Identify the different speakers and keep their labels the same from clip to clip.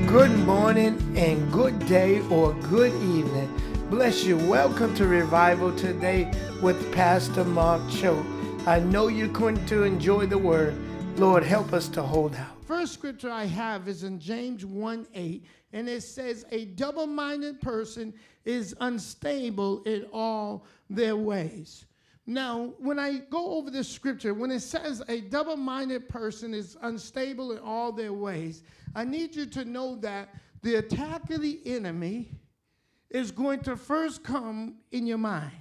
Speaker 1: Good morning and good day or good evening. Bless you. Welcome to Revival Today with Pastor Mark Cho. I know you're going to enjoy the word. Lord, help us to hold out.
Speaker 2: First scripture I have is in James 1:8, and it says, a double-minded person is unstable in all their ways. Now, when I go over this scripture, when it says a double-minded person is unstable in all their ways, I need you to know that the attack of the enemy is going to first come in your mind.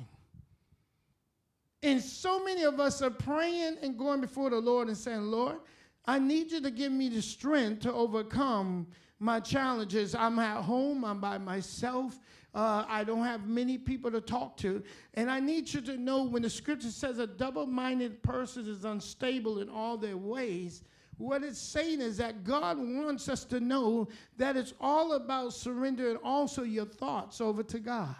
Speaker 2: And so many of us are praying and going before the Lord and saying, Lord, I need you to give me the strength to overcome my challenges. I'm at home. I'm by myself. I don't have many people to talk to. And I need you to know when the scripture says a double-minded person is unstable in all their ways, what it's saying is that God wants us to know that it's all about surrendering also your thoughts over to God.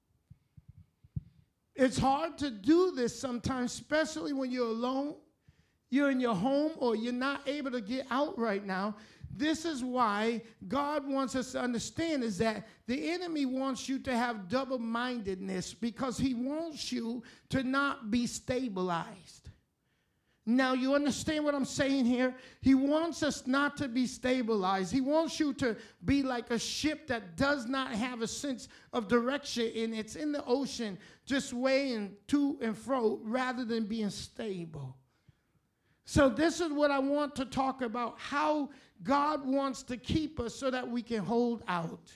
Speaker 2: It's hard to do this sometimes, especially when you're alone, you're in your home, or you're not able to get out right now. This is why God wants us to understand is that the enemy wants you to have double-mindedness because he wants you to not be stabilized. Now, you understand what I'm saying here? He wants us not to be stabilized. He wants you to be like a ship that does not have a sense of direction, and it's in the ocean just weighing to and fro rather than being stable. So this is what I want to talk about, how God wants to keep us so that we can hold out.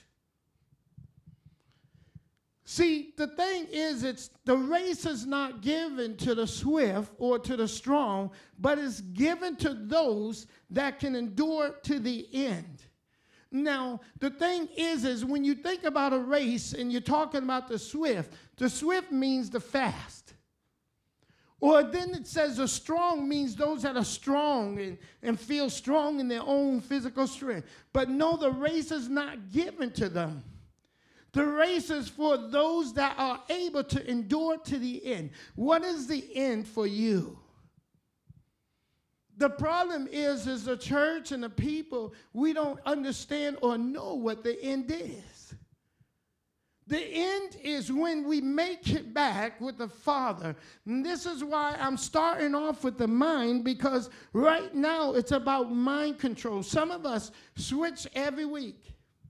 Speaker 2: See, the thing is, the race is not given to the swift or to the strong, but it's given to those that can endure to the end. Now, the thing is when you think about a race and you're talking about the swift means the fast. Or then it says the strong means those that are strong and feel strong in their own physical strength. But no, the race is not given to them. The race is for those that are able to endure to the end. What is the end for you? The problem is the church and the people, we don't understand or know what the end is. The end is when we make it back with the Father. And this is why I'm starting off with the mind, because right now it's about mind control. Some of us switch every week.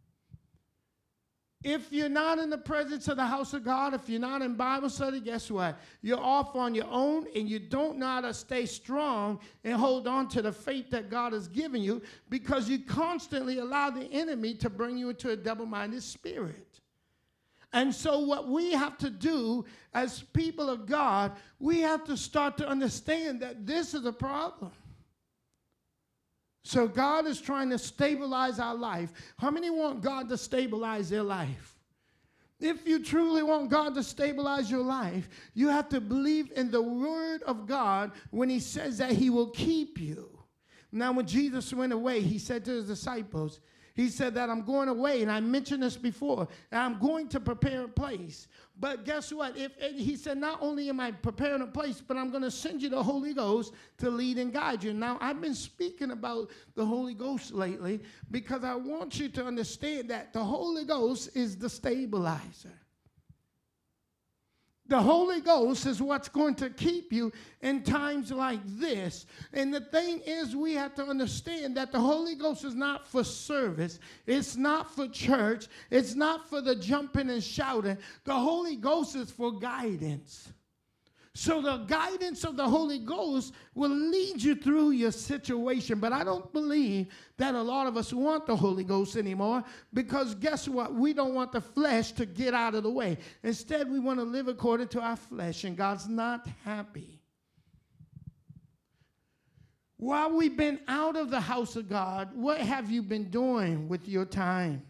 Speaker 2: If you're not in the presence of the house of God, if you're not in Bible study, guess what? You're off on your own, and you don't know how to stay strong and hold on to the faith that God has given you, because you constantly allow the enemy to bring you into a double-minded spirit. And so what we have to do as people of God, we have to start to understand that this is a problem. So God is trying to stabilize our life. How many want God to stabilize their life? If you truly want God to stabilize your life, you have to believe in the word of God when he says that he will keep you. Now, when Jesus went away, he said to his disciples, he said that I'm going away, and I mentioned this before, and I'm going to prepare a place. But guess what? He said, not only am I preparing a place, but I'm going to send you the Holy Ghost to lead and guide you. Now, I've been speaking about the Holy Ghost lately because I want you to understand that the Holy Ghost is the stabilizer. The Holy Ghost is what's going to keep you in times like this. And the thing is, we have to understand that the Holy Ghost is not for service. It's not for church. It's not for the jumping and shouting. The Holy Ghost is for guidance. So the guidance of the Holy Ghost will lead you through your situation. But I don't believe that a lot of us want the Holy Ghost anymore, because guess what? We don't want the flesh to get out of the way. Instead, we want to live according to our flesh, and God's not happy. While we've been out of the house of God, what have you been doing with your time?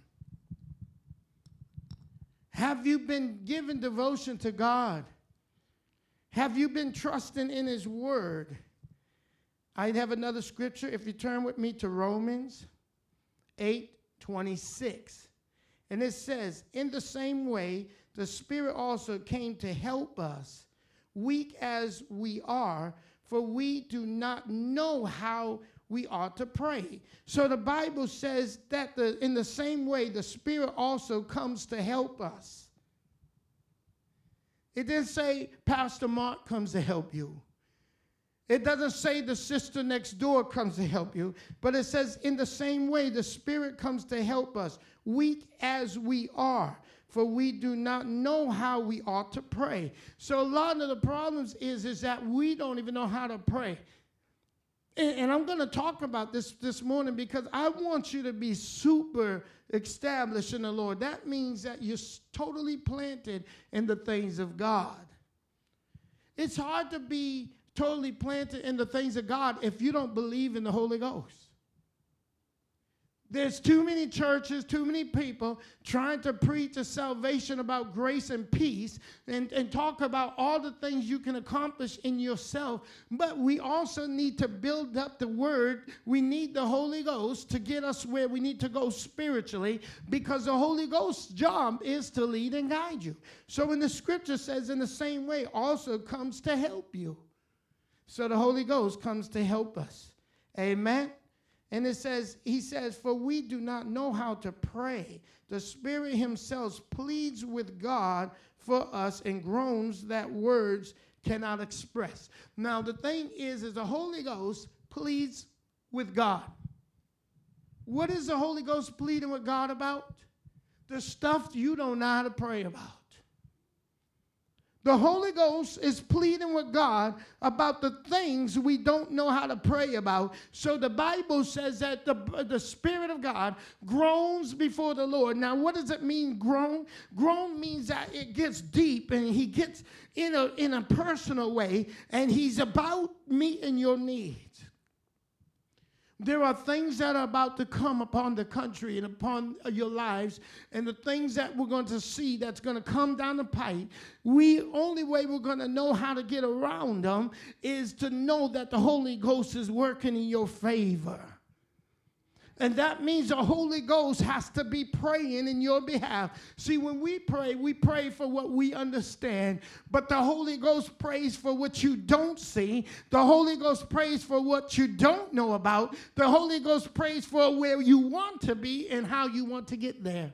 Speaker 2: Have you been giving devotion to God? Have you been trusting in his word? I have another scripture. If you turn with me to Romans 8:26. And it says, in the same way, the Spirit also came to help us, weak as we are, for we do not know how we ought to pray. So the Bible says that in the same way, the Spirit also comes to help us. It didn't say Pastor Mark comes to help you. It doesn't say the sister next door comes to help you, but it says in the same way, the Spirit comes to help us, weak as we are, for we do not know how we ought to pray. So a lot of the problems is that we don't even know how to pray. And I'm going to talk about this morning because I want you to be super established in the Lord. That means that you're totally planted in the things of God. It's hard to be totally planted in the things of God if you don't believe in the Holy Ghost. There's too many churches, too many people trying to preach a salvation about grace and peace and talk about all the things you can accomplish in yourself. But we also need to build up the word. We need the Holy Ghost to get us where we need to go spiritually, because the Holy Ghost's job is to lead and guide you. So when the scripture says in the same way also comes to help you. So the Holy Ghost comes to help us. Amen. And he says, for we do not know how to pray. The Spirit himself pleads with God for us in groans that words cannot express. Now, the thing is the Holy Ghost pleads with God. What is the Holy Ghost pleading with God about? The stuff you don't know how to pray about. The Holy Ghost is pleading with God about the things we don't know how to pray about. So the Bible says that the Spirit of God groans before the Lord. Now, what does it mean, groan? Groan means that it gets deep and he gets in a personal way, and he's about meeting your needs. There are things that are about to come upon the country and upon your lives, and the things that we're going to see that's going to come down the pipe. Only way we're going to know how to get around them is to know that the Holy Ghost is working in your favor. And that means the Holy Ghost has to be praying in your behalf. See, when we pray for what we understand, but the Holy Ghost prays for what you don't see. The Holy Ghost prays for what you don't know about. The Holy Ghost prays for where you want to be and how you want to get there.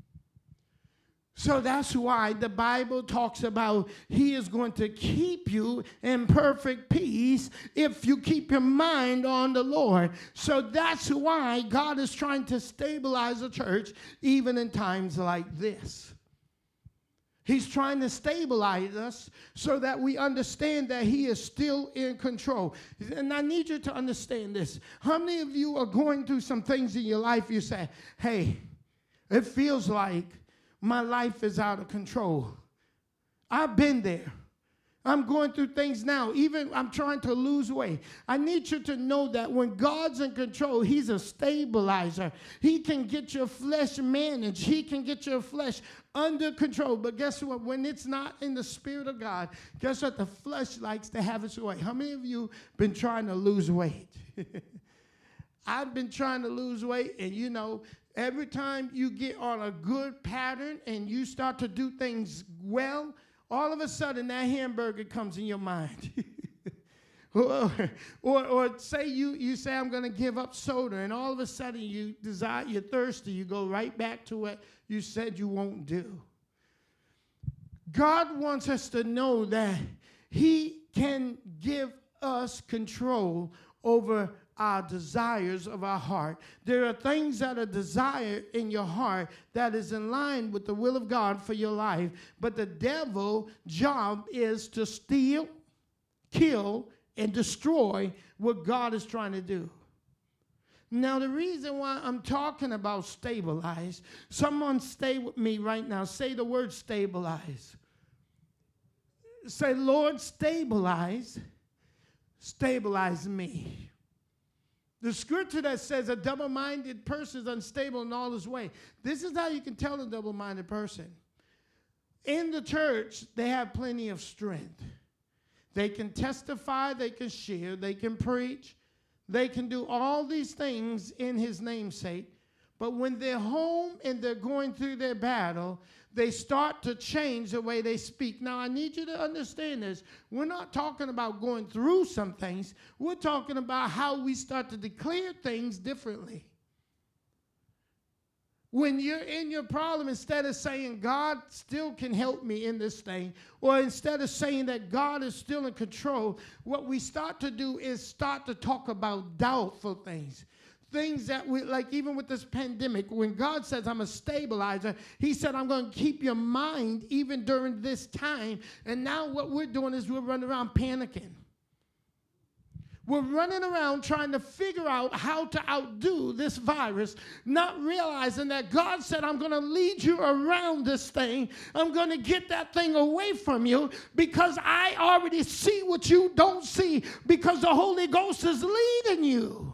Speaker 2: So that's why the Bible talks about he is going to keep you in perfect peace if you keep your mind on the Lord. So that's why God is trying to stabilize the church even in times like this. He's trying to stabilize us so that we understand that he is still in control. And I need you to understand this. How many of you are going through some things in your life you say, hey, it feels like my life is out of control? I've been there. I'm going through things now. Even I'm trying to lose weight. I need you to know that when God's in control, he's a stabilizer. He can get your flesh managed. He can get your flesh under control. But guess what? When it's not in the Spirit of God, guess what? The flesh likes to have its way. How many of you been trying to lose weight? I've been trying to lose weight, and you know, every time you get on a good pattern and you start to do things well, all of a sudden that hamburger comes in your mind. or say you say, I'm going to give up soda, and all of a sudden you're thirsty. You go right back to what you said you won't do. God wants us to know that he can give us control over our desires of our heart. There are things that are desired in your heart that is in line with the will of God for your life. But the devil's job is to steal, kill, and destroy what God is trying to do. Now, the reason why I'm talking about stabilize, someone stay with me right now. Say the word stabilize. Say, Lord, stabilize me. The scripture that says a double-minded person is unstable in all his way. This is how you can tell a double-minded person. In the church, they have plenty of strength. They can testify, they can share, they can preach, they can do all these things in his namesake. But when they're home and they're going through their battle, they start to change the way they speak. Now, I need you to understand this. We're not talking about going through some things. We're talking about how we start to declare things differently. When you're in your problem, instead of saying, God still can help me in this thing, or instead of saying that God is still in control, what we start to do is start to talk about doubtful things. Things that we, like even with this pandemic, when God says, I'm a stabilizer, he said, I'm going to keep your mind even during this time. And now what we're doing is we're running around panicking. We're running around trying to figure out how to outdo this virus, not realizing that God said, I'm going to lead you around this thing. I'm going to get that thing away from you because I already see what you don't see because the Holy Ghost is leading you.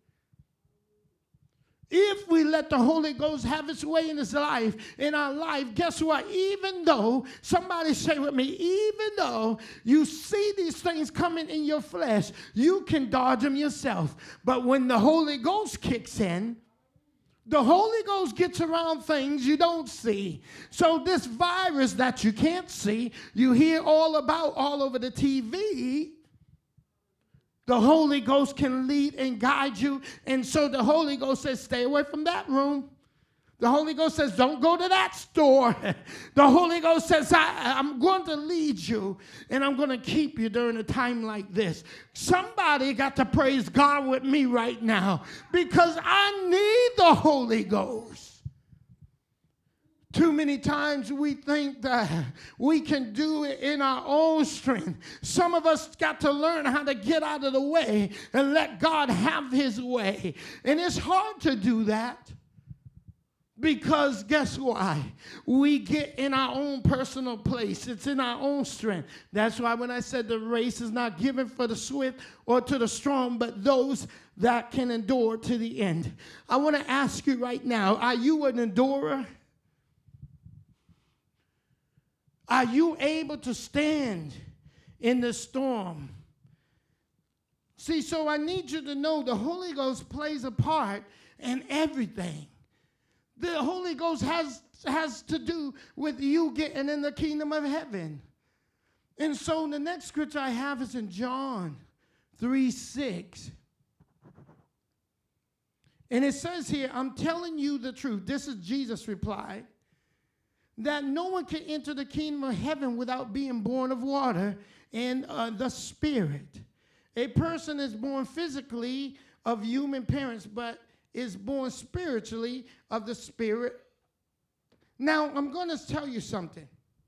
Speaker 2: If we let the Holy Ghost have its way in our life, guess what? Even though, somebody say with me, even though you see these things coming in your flesh, you can dodge them yourself. But when the Holy Ghost kicks in, the Holy Ghost gets around things you don't see. So this virus that you can't see, you hear all about all over the TV, the Holy Ghost can lead and guide you. And so the Holy Ghost says, stay away from that room. The Holy Ghost says, don't go to that store. The Holy Ghost says, I'm going to lead you, and I'm going to keep you during a time like this. Somebody got to praise God with me right now because I need the Holy Ghost. Too many times we think that we can do it in our own strength. Some of us got to learn how to get out of the way and let God have his way. And it's hard to do that because guess why? We get in our own personal place. It's in our own strength. That's why when I said the race is not given for the swift or to the strong, but those that can endure to the end. I want to ask you right now, are you an endurer? Are you able to stand in the storm? See, so I need you to know the Holy Ghost plays a part in everything. The Holy Ghost has to do with you getting in the kingdom of heaven. And so the next scripture I have is in John 3:6. And it says here, I'm telling you the truth. This is Jesus' reply. That no one can enter the kingdom of heaven without being born of water and the Spirit. A person is born physically of human parents, but is born spiritually of the Spirit. Now, I'm going to tell you something.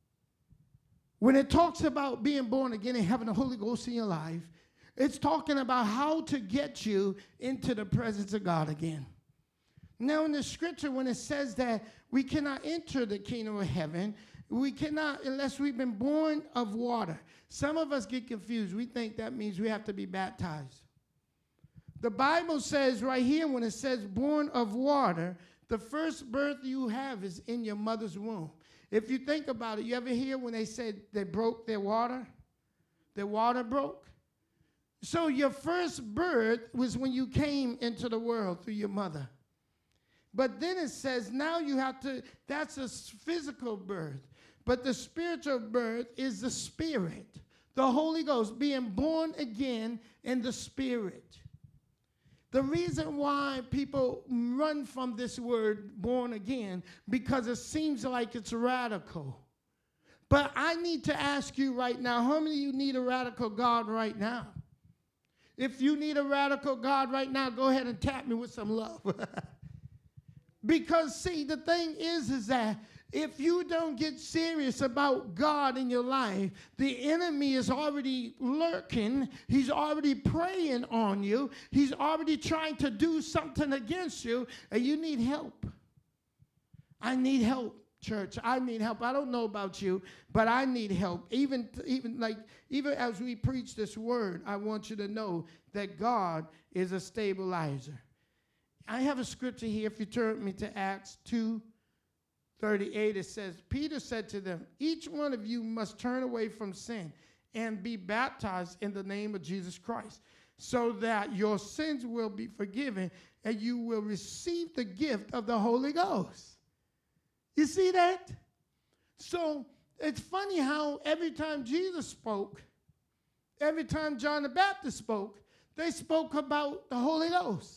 Speaker 2: When it talks about being born again and having the Holy Ghost in your life, it's talking about how to get you into the presence of God again. Now, in the scripture, when it says that we cannot enter the kingdom of heaven, we cannot unless we've been born of water. Some of us get confused. We think that means we have to be baptized. The Bible says right here, when it says born of water, the first birth you have is in your mother's womb. If you think about it, you ever hear when they said they broke their water? Their water broke? So your first birth was when you came into the world through your mother. But then it says now you have to, that's a physical birth. But the spiritual birth is the Spirit, the Holy Ghost, being born again in the Spirit. The reason why people run from this word born again, because it seems like it's radical. But I need to ask you right now, how many of you need a radical God right now? If you need a radical God right now, go ahead and tap me with some love. Because, see, the thing is that if you don't get serious about God in your life, the enemy is already lurking. He's already preying on you. He's already trying to do something against you, and you need help. I need help, church. I need help. I don't know about you, but I need help. Even as we preach this word, I want you to know that God is a stabilizer. I have a scripture here. If you turn with me to Acts 2:38, it says, Peter said to them, each one of you must turn away from sin and be baptized in the name of Jesus Christ, so that your sins will be forgiven, and you will receive the gift of the Holy Ghost. You see that? So it's funny how every time Jesus spoke, every time John the Baptist spoke, they spoke about the Holy Ghost.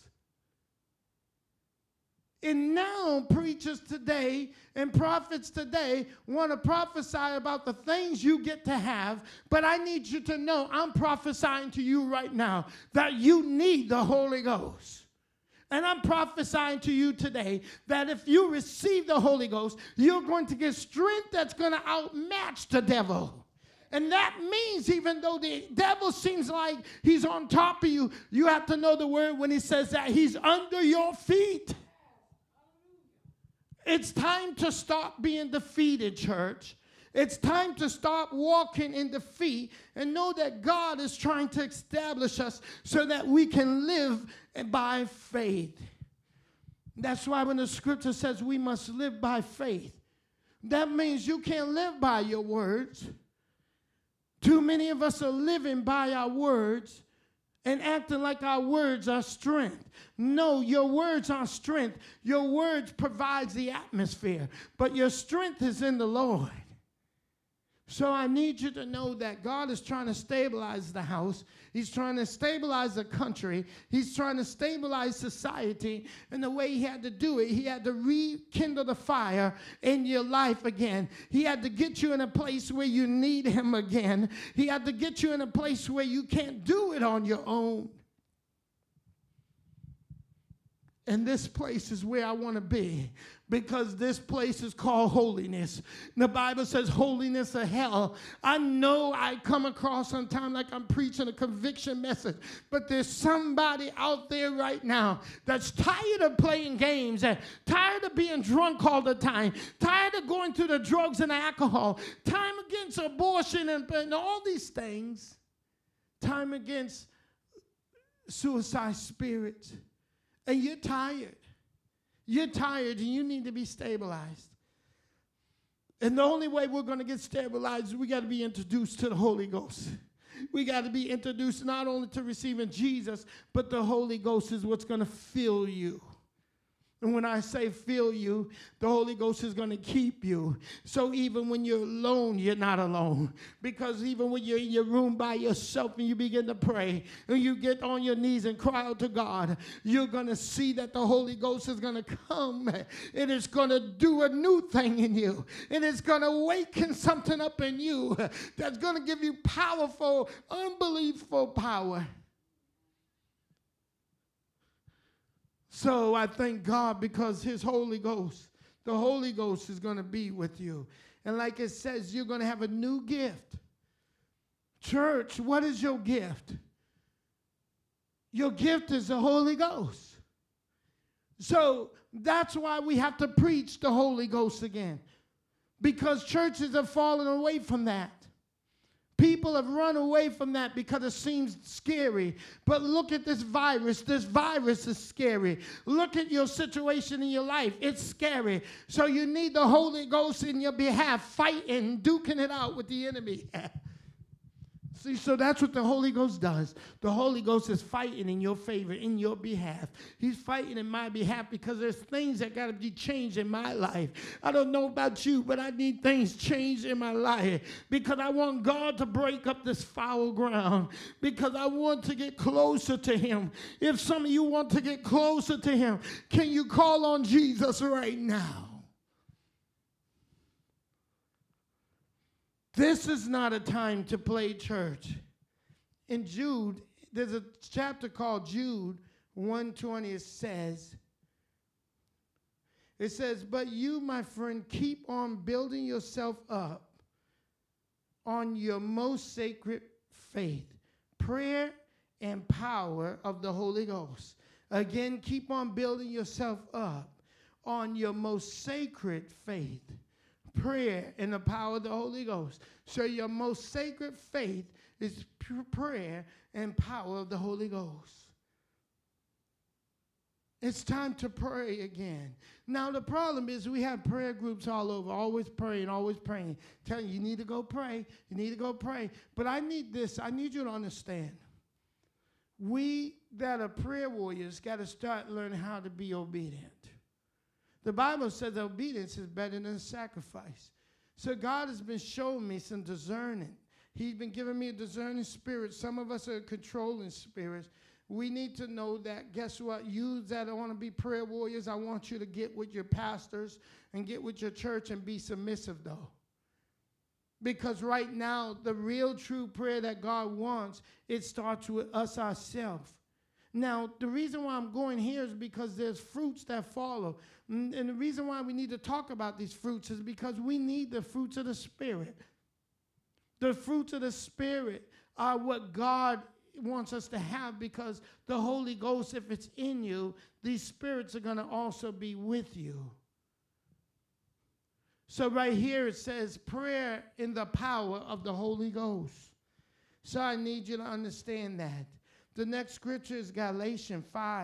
Speaker 2: And now preachers today and prophets today want to prophesy about the things you get to have, but I need you to know I'm prophesying to you right now that you need the Holy Ghost. And I'm prophesying to you today that if you receive the Holy Ghost, you're going to get strength that's going to outmatch the devil. And that means even though the devil seems like he's on top of you, you have to know the word when he says that he's under your feet. It's time to stop being defeated, church. It's time to stop walking in defeat and know that God is trying to establish us so that we can live by faith. That's why when the scripture says we must live by faith, that means you can't live by your words. Too many of us are living by our words and acting like our words are strength. No, your words are strength. Your words provides the atmosphere, but your strength is in the Lord. So I need you to know that God is trying to stabilize the house. He's trying to stabilize the country. He's trying to stabilize society. And the way he had to do it, he had to rekindle the fire in your life again. He had to get you in a place where you need him again. He had to get you in a place where you can't do it on your own. And this place is where I want to be, because this place is called holiness. The Bible says holiness or hell. I know I come across sometimes like I'm preaching a conviction message, but there's somebody out there right now that's tired of playing games, and tired of being drunk all the time, tired of going through the drugs and the alcohol, time against abortion and all these things, time against suicide spirits. And you're tired. You're tired and you need to be stabilized. And the only way we're going to get stabilized is we got to be introduced to the Holy Ghost. We got to be introduced not only to receiving Jesus, but the Holy Ghost is what's going to fill you. And when I say fill you, the Holy Ghost is going to keep you. So even when you're alone, you're not alone. Because even when you're in your room by yourself and you begin to pray, and you get on your knees and cry out to God, you're going to see that the Holy Ghost is going to come. It is going to do a new thing in you. And it's going to awaken something up in you that's going to give you powerful, unbelievable power. So I thank God because his Holy Ghost, the Holy Ghost is going to be with you. And like it says, you're going to have a new gift. Church, what is your gift? Your gift is the Holy Ghost. So that's why we have to preach the Holy Ghost again. Because churches have fallen away from that. People have run away from that because it seems scary. But look at this virus. This virus is scary. Look at your situation in your life. It's scary. So you need the Holy Ghost in your behalf, fighting, duking it out with the enemy. See, so that's what the Holy Ghost does. The Holy Ghost is fighting in your favor, in your behalf. He's fighting in my behalf because there's things that got to be changed in my life. I don't know about you, but I need things changed in my life because I want God to break up this foul ground, because I want to get closer to him. If some of you want to get closer to him, can you call on Jesus right now? This is not a time to play church. In Jude, there's a chapter called Jude 1:20. It says, but you, my friend, keep on building yourself up on your most sacred faith, prayer, and power of the Holy Ghost. Again, keep on building yourself up on your most sacred faith, prayer, and the power of the Holy Ghost. So your most sacred faith is prayer and power of the Holy Ghost. It's time to pray again. Now the problem is we have prayer groups all over, always praying, telling you need to go pray, you need to go pray. But I need this, I need you to understand. We that are prayer warriors got to start learning how to be obedient. The Bible says obedience is better than sacrifice. So God has been showing me some discerning. He's been giving me a discerning spirit. Some of us are controlling spirits. We need to know that, guess what? You that want to be prayer warriors, I want you to get with your pastors and get with your church and be submissive, though. Because right now, the real true prayer that God wants, it starts with us ourselves. Now, the reason why I'm going here is because there's fruits that follow. And the reason why we need to talk about these fruits is because we need the fruits of the Spirit. The fruits of the Spirit are what God wants us to have, because the Holy Ghost, if it's in you, these spirits are going to also be with you. So right here it says prayer in the power of the Holy Ghost. So I need you to understand that. The next scripture is Galatians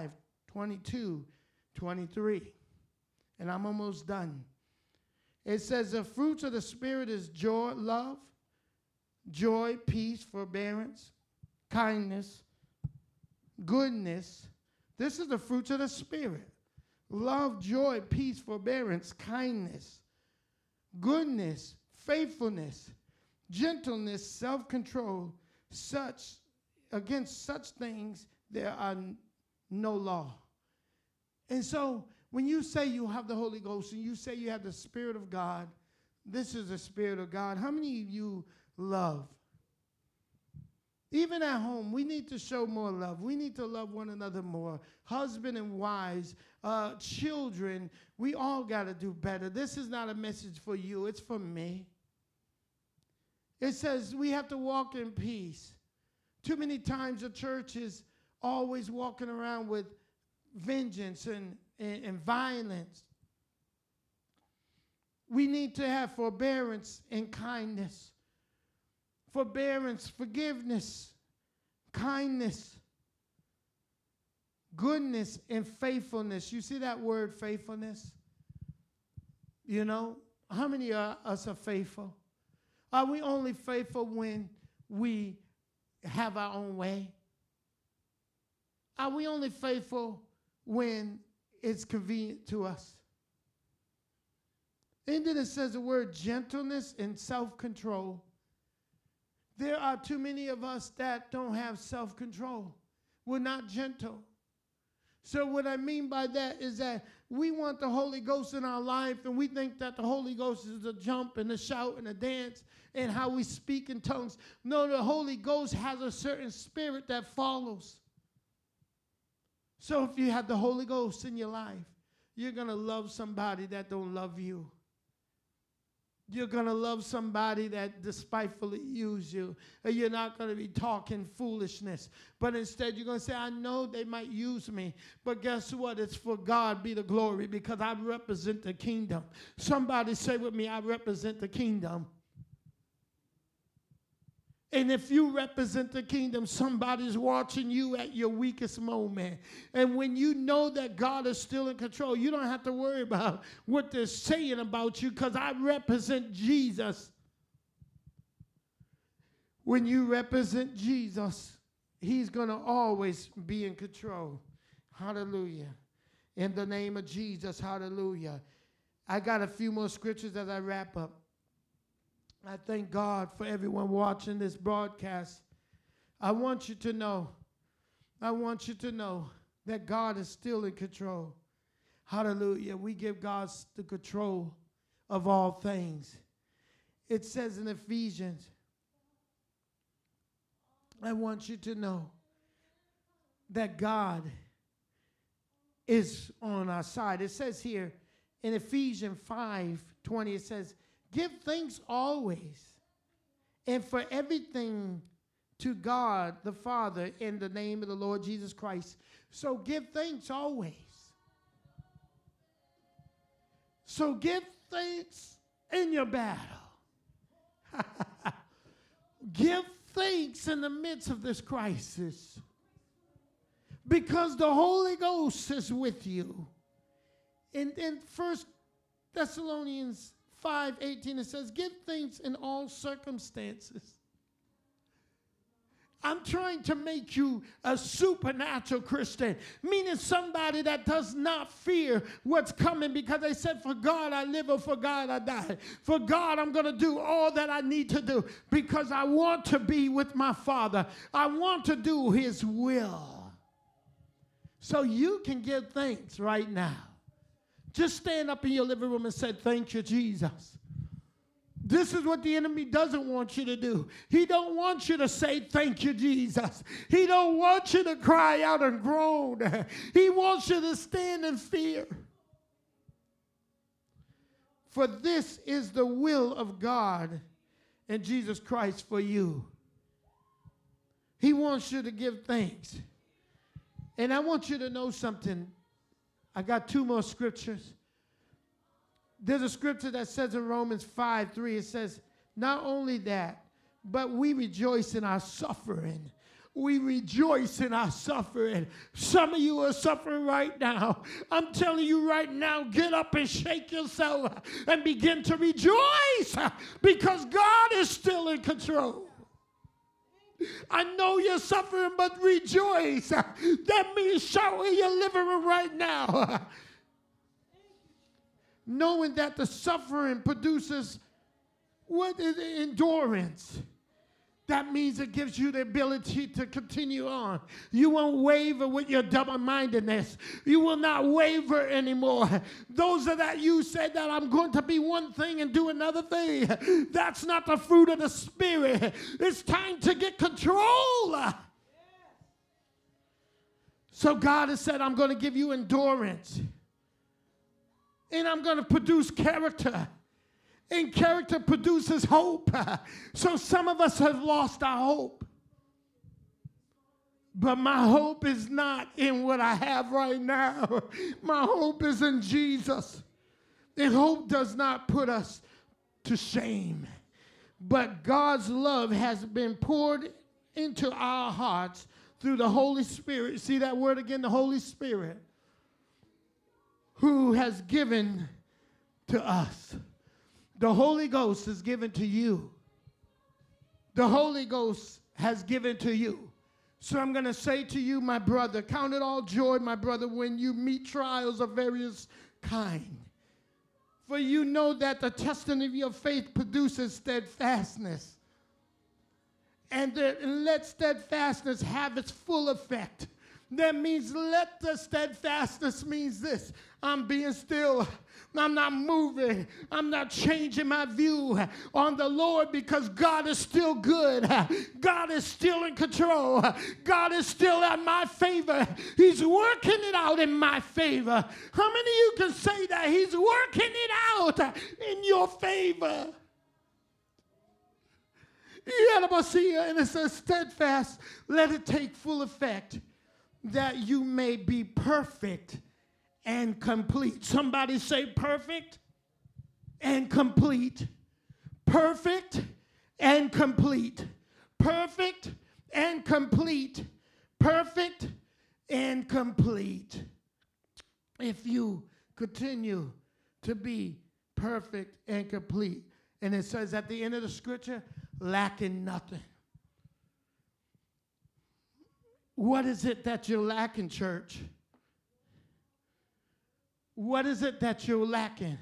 Speaker 2: 5:22-23. And I'm almost done. It says the fruits of the Spirit is joy, love, joy, peace, forbearance, kindness, goodness. This is the fruits of the Spirit. Love, joy, peace, forbearance, kindness, goodness, faithfulness, gentleness, self-control. Against such things there are no law. And so when you say you have the Holy Ghost and you say you have the Spirit of God, this is the Spirit of God. How many of you love? Even at home, we need to show more love. We need to love one another more. Husband and wives, children, we all got to do better. This is not a message for you. It's for me. It says we have to walk in peace. Too many times the church is always walking around with vengeance and violence. We need to have forbearance and kindness. Forbearance, forgiveness, kindness, goodness, and faithfulness. You see that word, faithfulness? You know, how many of us are faithful? Are we only faithful when we have our own way? Are we only faithful when it's convenient to us? And then it says the word gentleness and self-control. There are too many of us that don't have self-control. We're not gentle. So what I mean by that is that we want the Holy Ghost in our life, and we think that the Holy Ghost is the jump and the shout and the dance and how we speak in tongues. No, the Holy Ghost has a certain spirit that follows. So if you have the Holy Ghost in your life, you're going to love somebody that don't love you. You're going to love somebody that despitefully use you. And you're not going to be talking foolishness. But instead, you're going to say, I know they might use me. But guess what? It's for God be the glory, because I represent the kingdom. Somebody say with me, I represent the kingdom. And if you represent the kingdom, somebody's watching you at your weakest moment. And when you know that God is still in control, you don't have to worry about what they're saying about you, because I represent Jesus. When you represent Jesus, he's going to always be in control. Hallelujah. In the name of Jesus, hallelujah. I got a few more scriptures as I wrap up. I thank God for everyone watching this broadcast. I want you to know that God is still in control. Hallelujah. We give God the control of all things. It says in Ephesians, I want you to know that God is on our side. It says here in Ephesians 5:20, it says, give thanks always and for everything to God the Father in the name of the Lord Jesus Christ. So give thanks always. So give thanks in your battle. Give thanks in the midst of this crisis, because the Holy Ghost is with you. In 1 Thessalonians 5:18, it says, give thanks in all circumstances. I'm trying to make you a supernatural Christian, meaning somebody that does not fear what's coming, because they said, for God I live or for God I die. For God I'm going to do all that I need to do because I want to be with my Father. I want to do His will. So you can give thanks right now. Just stand up in your living room and say, thank you, Jesus. This is what the enemy doesn't want you to do. He don't want you to say, thank you, Jesus. He don't want you to cry out and groan. He wants you to stand in fear. For this is the will of God and Jesus Christ for you. He wants you to give thanks. And I want you to know something. I got 2 more scriptures. There's a scripture that says in Romans 5:3, it says, not only that, but we rejoice in our suffering. We rejoice in our suffering. Some of you are suffering right now. I'm telling you right now, get up and shake yourself and begin to rejoice because God is still in control. I know you're suffering, but rejoice. That means shout in your living room right now. Knowing that the suffering produces what is endurance. That means it gives you the ability to continue on. You won't waver with your double-mindedness. You will not waver anymore. Those are that you said that I'm going to be one thing and do another thing. That's not the fruit of the Spirit. It's time to get control. So God has said, I'm going to give you endurance. And I'm going to produce character. And character produces hope. So some of us have lost our hope. But my hope is not in what I have right now. My hope is in Jesus. And hope does not put us to shame. But God's love has been poured into our hearts through the Holy Spirit. See that word again, the Holy Spirit, who has given to us. The Holy Ghost is given to you. The Holy Ghost has given to you. So I'm going to say to you, my brother, count it all joy, my brother, when you meet trials of various kind. For you know that the testing of your faith produces steadfastness. And let steadfastness have its full effect. That means let the steadfastness means this. I'm being still. I'm not moving. I'm not changing my view on the Lord because God is still good. God is still in control. God is still at my favor. He's working it out in my favor. How many of you can say that He's working it out in your favor? And it says steadfast, let it take full effect, that you may be perfect and complete. Somebody say perfect and complete. Perfect and complete. Perfect and complete. Perfect and complete. If you continue to be perfect and complete. And it says at the end of the scripture, lacking nothing. What is it that you're lacking, church? What is it that you're lacking?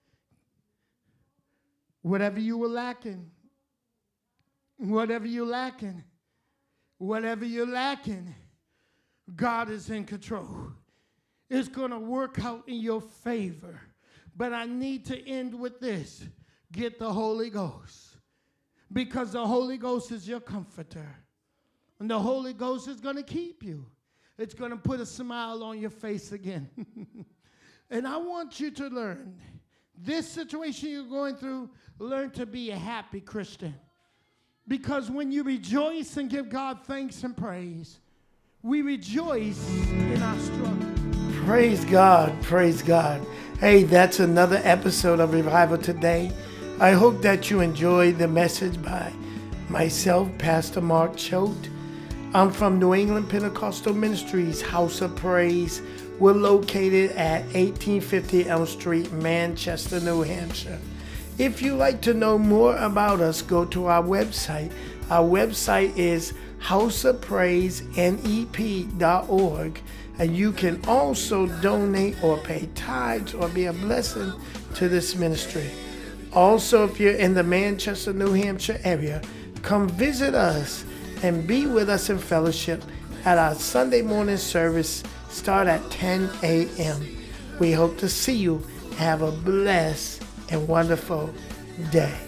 Speaker 2: Whatever you were lacking, whatever you're lacking, whatever you're lacking, God is in control. It's going to work out in your favor. But I need to end with this. Get the Holy Ghost. Because the Holy Ghost is your comforter. And the Holy Ghost is going to keep you. It's going to put a smile on your face again. And I want you to learn, this situation you're going through, learn to be a happy Christian. Because when you rejoice and give God thanks and praise, we rejoice in our struggle.
Speaker 1: Praise God, praise God. Hey, that's another episode of Revival Today. I hope that you enjoyed the message by myself, Pastor Mark Choate. I'm from New England Pentecostal Ministries, House of Praise. We're located at 1850 Elm Street, Manchester, New Hampshire. If you'd like to know more about us, go to our website. Our website is houseofpraisenep.org, and you can also donate or pay tithes or be a blessing to this ministry. Also, if you're in the Manchester, New Hampshire area, come visit us and be with us in fellowship at our Sunday morning service. Start at 10 a.m. We hope to see you. Have a blessed and wonderful day.